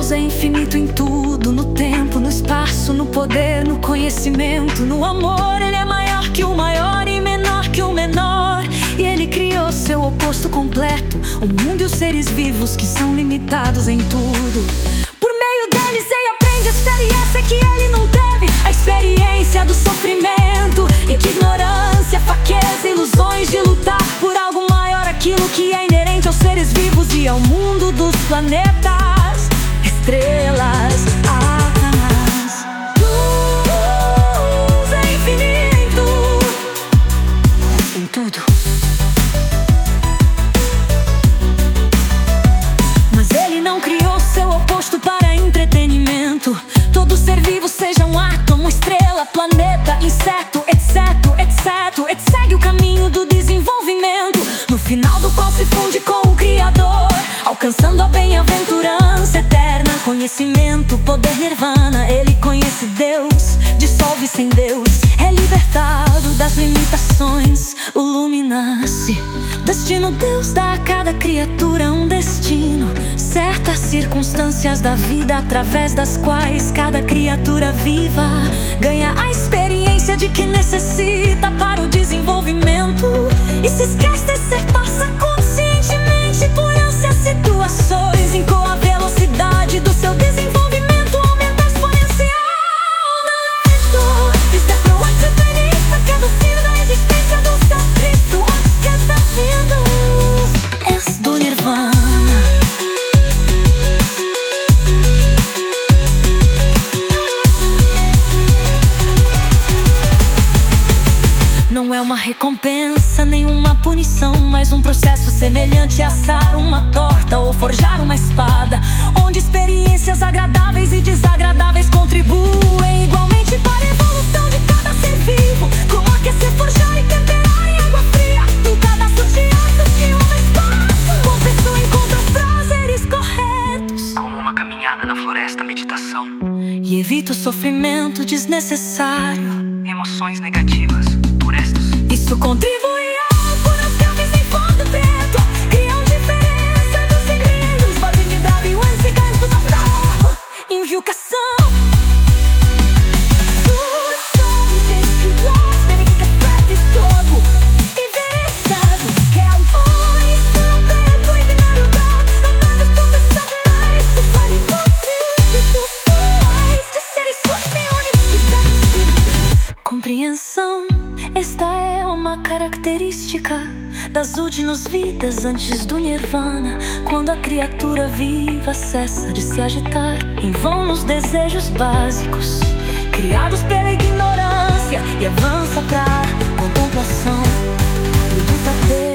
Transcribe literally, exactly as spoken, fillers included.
Deus é infinito em tudo, no tempo, no espaço, no poder, no conhecimento, no amor. Ele é maior que o maior e menor que o menor. E Ele criou seu oposto completo, o mundo e os seres vivos que são limitados em tudo. Por meio deles ele aprende a experiência que ele não teve, a experiência do sofrimento, ignorância, fraqueza, ilusões de lutar por algo maior, aquilo que é inerente aos seres vivos e ao mundo dos planetas, estrelas, as luz é infinito em tudo. Mas ele não criou seu oposto para entretenimento. Todo ser vivo, seja um átomo, estrela, planeta, inseto, etc, etc, etc, segue o caminho do desenvolvimento, no final do qual se funde com o Criador, alcançando a bem-aventurança eterna. Conhecimento, poder, nirvana. Ele conhece Deus, dissolve sem Deus, é libertado das limitações, ilumina-se. Destino, Deus dá a cada criatura um destino, certas circunstâncias da vida através das quais cada criatura viva ganha a experiência de que necessita para o desenvolvimento, e se esquece de ser passa conscientemente por ânsias, situações, em com a velocidade do seu desenvolvimento aumenta exponencial. Não é isso, é pro experiência que é do fim da existência do seu Cristo, onde que está vindo, és do Nirvana. Não é uma recompensa, nem uma punição, mas um processo semelhante a assar uma torta ou forjar uma espada, onde experiências agradáveis e desagradáveis contribuem igualmente para a evolução de cada ser vivo, como aquecer, forjar e temperar em água fria, um cadastro de atos que uma espaço, com pessoa encontra os prazeres corretos, como uma caminhada na floresta, meditação, e evita o sofrimento desnecessário, emoções negativas. Isso contribui ao por campos em fundo preto, criam diferença dos segredos, podem me dar e o antes canto da prova, invocação. Tudo sobre esse lost, ele fica perto de todo e versado, que é o bom, isso não preto, e binário dado, amando tudo sabe, isso vale você, isso faz de seres fortes, universidade, compreensão. Esta é uma característica das últimas vidas antes do Nirvana, quando a criatura viva cessa de se agitar em vão nos desejos básicos, criados pela ignorância, e avança pra contemplação do verdadeiro.